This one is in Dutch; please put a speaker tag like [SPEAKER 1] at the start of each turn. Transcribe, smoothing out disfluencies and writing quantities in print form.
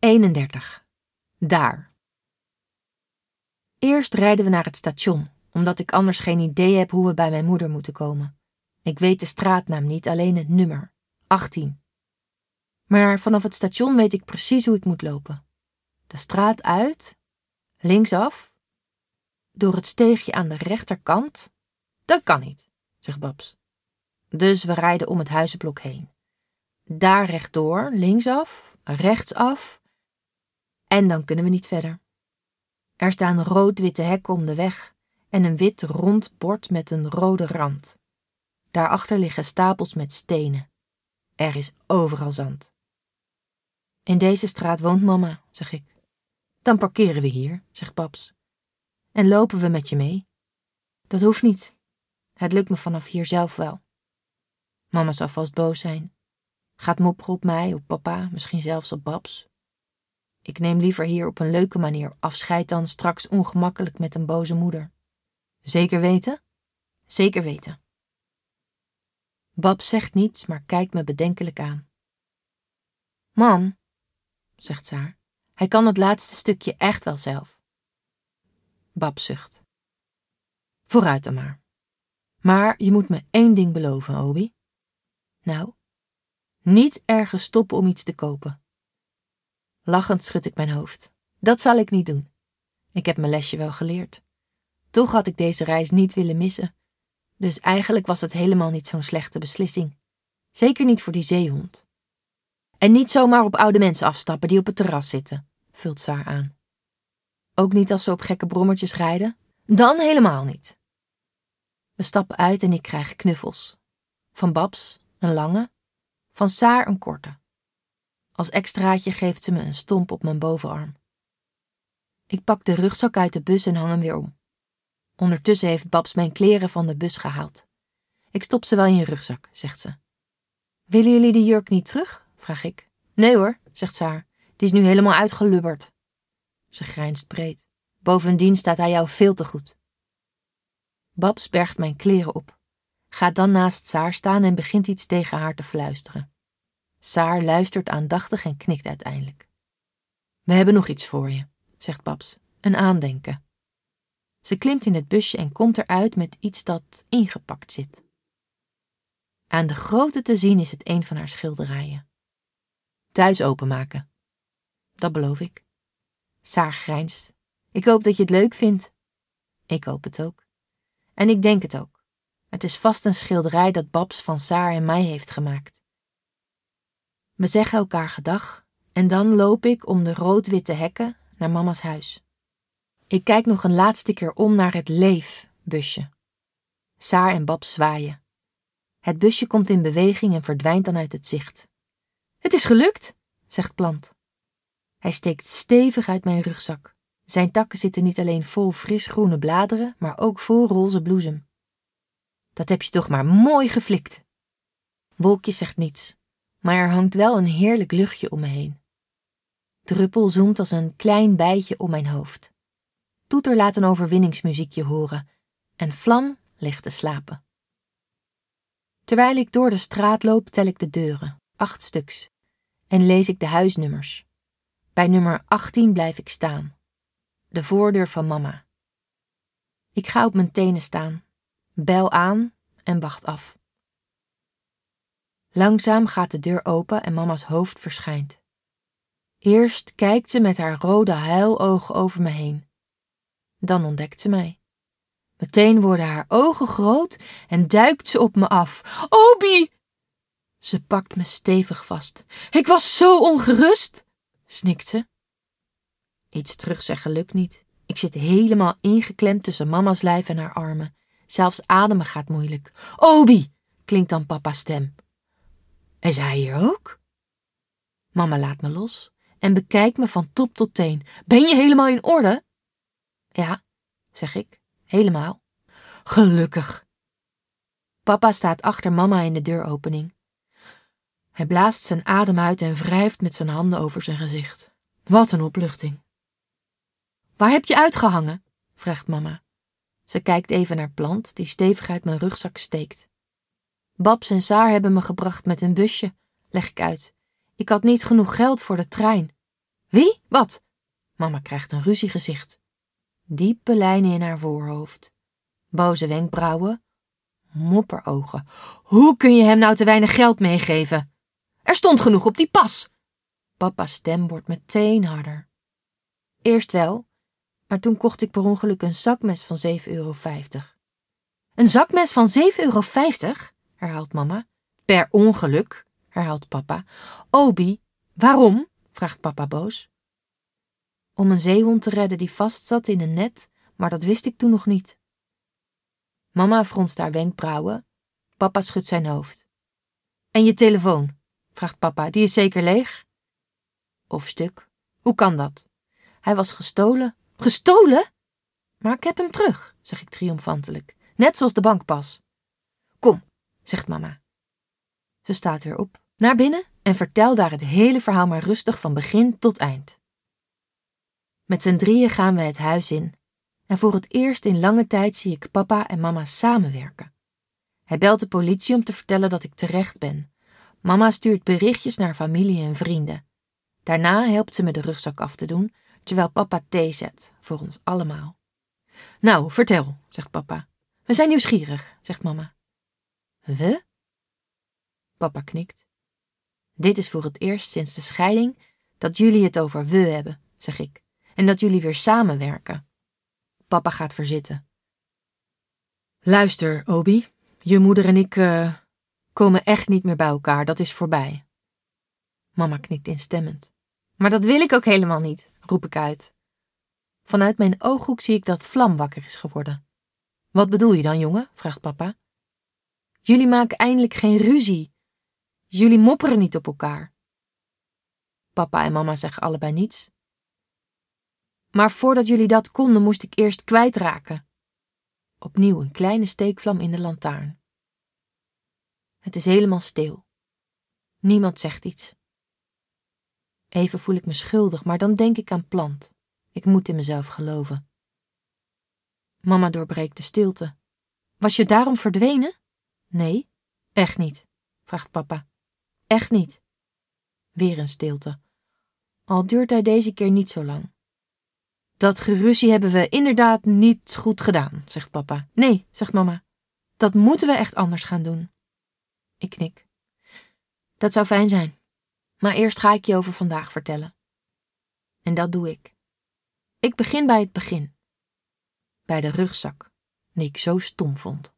[SPEAKER 1] 31. Daar. Eerst rijden we naar het station, omdat ik anders geen idee heb hoe we bij mijn moeder moeten komen. Ik weet de straatnaam niet, alleen het nummer. 18. Maar vanaf het station weet ik precies hoe ik moet lopen. De straat uit, linksaf, door het steegje aan de rechterkant. Dat kan niet, zegt Babs. Dus we rijden om het huizenblok heen. Daar rechtdoor, linksaf, rechtsaf. En dan kunnen we niet verder. Er staan rood-witte hekken om de weg en een wit rond bord met een rode rand. Daarachter liggen stapels met stenen. Er is overal zand. In deze straat woont mama, zeg ik. Dan parkeren we hier, zegt Babs. En lopen we met je mee. Dat hoeft niet. Het lukt me vanaf hier zelf wel. Mama zal vast boos zijn. Gaat mopperen op mij, op papa, misschien zelfs op Babs. Ik neem liever hier op een leuke manier afscheid dan straks ongemakkelijk met een boze moeder. Zeker weten? Zeker weten. Babs zegt niets, maar kijkt me bedenkelijk aan. Mam, zegt Saar, hij kan het laatste stukje echt wel zelf. Babs zucht. Vooruit dan maar. Maar je moet me 1 ding beloven, Obi. Nou, niet ergens stoppen om iets te kopen. Lachend schud ik mijn hoofd. Dat zal ik niet doen. Ik heb mijn lesje wel geleerd. Toch had ik deze reis niet willen missen. Dus eigenlijk was het helemaal niet zo'n slechte beslissing. Zeker niet voor die zeehond. En niet zomaar op oude mensen afstappen die op het terras zitten, vult Saar aan. Ook niet als ze op gekke brommertjes rijden? Dan helemaal niet. We stappen uit en ik krijg knuffels. Van Babs een lange, van Saar een korte. Als extraatje geeft ze me een stomp op mijn bovenarm. Ik pak de rugzak uit de bus en hang hem weer om. Ondertussen heeft Babs mijn kleren van de bus gehaald. Ik stop ze wel in je rugzak, zegt ze. Willen jullie de jurk niet terug? Vraag ik. Nee hoor, zegt Saar. Die is nu helemaal uitgelubberd. Ze grijnst breed. Bovendien staat hij jou veel te goed. Babs bergt mijn kleren op. Gaat dan naast Saar staan en begint iets tegen haar te fluisteren. Saar luistert aandachtig en knikt uiteindelijk. We hebben nog iets voor je, zegt Babs. Een aandenken. Ze klimt in het busje en komt eruit met iets dat ingepakt zit. Aan de grootte te zien is het een van haar schilderijen. Thuis openmaken. Dat beloof ik. Saar grijnst. Ik hoop dat je het leuk vindt. Ik hoop het ook. En ik denk het ook. Het is vast een schilderij dat Babs van Saar en mij heeft gemaakt. We zeggen elkaar gedag en dan loop ik om de rood-witte hekken naar mama's huis. Ik kijk nog een laatste keer om naar het leefbusje. Saar en Babs zwaaien. Het busje komt in beweging en verdwijnt dan uit het zicht. Het is gelukt, zegt Plant. Hij steekt stevig uit mijn rugzak. Zijn takken zitten niet alleen vol frisgroene bladeren, maar ook vol roze bloesem. Dat heb je toch maar mooi geflikt. Wolkje zegt niets, maar er hangt wel een heerlijk luchtje om me heen. Druppel zoemt als een klein bijtje om mijn hoofd. Toeter laat een overwinningsmuziekje horen en Vlam ligt te slapen. Terwijl ik door de straat loop, tel ik de deuren, 8 stuks, en lees ik de huisnummers. Bij nummer 18 blijf ik staan. De voordeur van mama. Ik ga op mijn tenen staan, bel aan en wacht af. Langzaam gaat de deur open en mama's hoofd verschijnt. Eerst kijkt ze met haar rode huilogen over me heen. Dan ontdekt ze mij. Meteen worden haar ogen groot en duikt ze op me af. Obi! Ze pakt me stevig vast. Ik was zo ongerust, snikt ze. Iets terugzeggen lukt niet. Ik zit helemaal ingeklemd tussen mama's lijf en haar armen. Zelfs ademen gaat moeilijk. Obi! Klinkt dan papa's stem. Is hij hier ook? Mama laat me los en bekijkt me van top tot teen. Ben je helemaal in orde? Ja, zeg ik. Helemaal. Gelukkig. Papa staat achter mama in de deuropening. Hij blaast zijn adem uit en wrijft met zijn handen over zijn gezicht. Wat een opluchting. Waar heb je uitgehangen? Vraagt mama. Ze kijkt even naar Plant, die stevig uit mijn rugzak steekt. Babs en Saar hebben me gebracht met een busje, leg ik uit. Ik had niet genoeg geld voor de trein. Wie? Wat? Mama krijgt een ruziegezicht. Diepe lijnen in haar voorhoofd. Boze wenkbrauwen. Mopperogen. Hoe kun je hem nou te weinig geld meegeven? Er stond genoeg op die pas. Papa's stem wordt meteen harder. Eerst wel, maar toen kocht ik per ongeluk een zakmes van €7,50. Een zakmes van €7,50? Herhaalt mama. Per ongeluk, herhaalt papa. Obi, waarom? Vraagt papa boos. Om een zeehond te redden die vastzat in een net, maar dat wist ik toen nog niet. Mama fronst haar wenkbrauwen. Papa schudt zijn hoofd. En je telefoon? Vraagt papa. Die is zeker leeg? Of stuk. Hoe kan dat? Hij was gestolen. Gestolen? Maar ik heb hem terug, zeg ik triomfantelijk. Net zoals de bankpas. Kom, zegt mama. Ze staat weer op, naar binnen en vertelt daar het hele verhaal maar rustig van begin tot eind. Met z'n drieën gaan we het huis in. En voor het eerst in lange tijd zie ik papa en mama samenwerken. Hij belt de politie om te vertellen dat ik terecht ben. Mama stuurt berichtjes naar familie en vrienden. Daarna helpt ze me de rugzak af te doen, terwijl papa thee zet, voor ons allemaal. Nou, vertel, zegt papa. We zijn nieuwsgierig, zegt mama. We? Papa knikt. Dit is voor het eerst sinds de scheiding dat jullie het over we hebben, zeg ik. En dat jullie weer samenwerken. Papa gaat verzitten. Luister, Obi. Je moeder en ik komen echt niet meer bij elkaar. Dat is voorbij. Mama knikt instemmend. Maar dat wil ik ook helemaal niet, roep ik uit. Vanuit mijn ooghoek zie ik dat Vlam wakker is geworden. Wat bedoel je dan, jongen? Vraagt papa. Jullie maken eindelijk geen ruzie. Jullie mopperen niet op elkaar. Papa en mama zeggen allebei niets. Maar voordat jullie dat konden, moest ik eerst kwijtraken. Opnieuw een kleine steekvlam in de lantaarn. Het is helemaal stil. Niemand zegt iets. Even voel ik me schuldig, maar dan denk ik aan Plant. Ik moet in mezelf geloven. Mama doorbreekt de stilte. Was je daarom verdwenen? Nee, echt niet, vraagt papa. Echt niet. Weer een stilte. Al duurt hij deze keer niet zo lang. Dat geruzie hebben we inderdaad niet goed gedaan, zegt papa. Nee, zegt mama. Dat moeten we echt anders gaan doen. Ik knik. Dat zou fijn zijn. Maar eerst ga ik je over vandaag vertellen. En dat doe ik. Ik begin bij het begin. Bij de rugzak, die ik zo stom vond.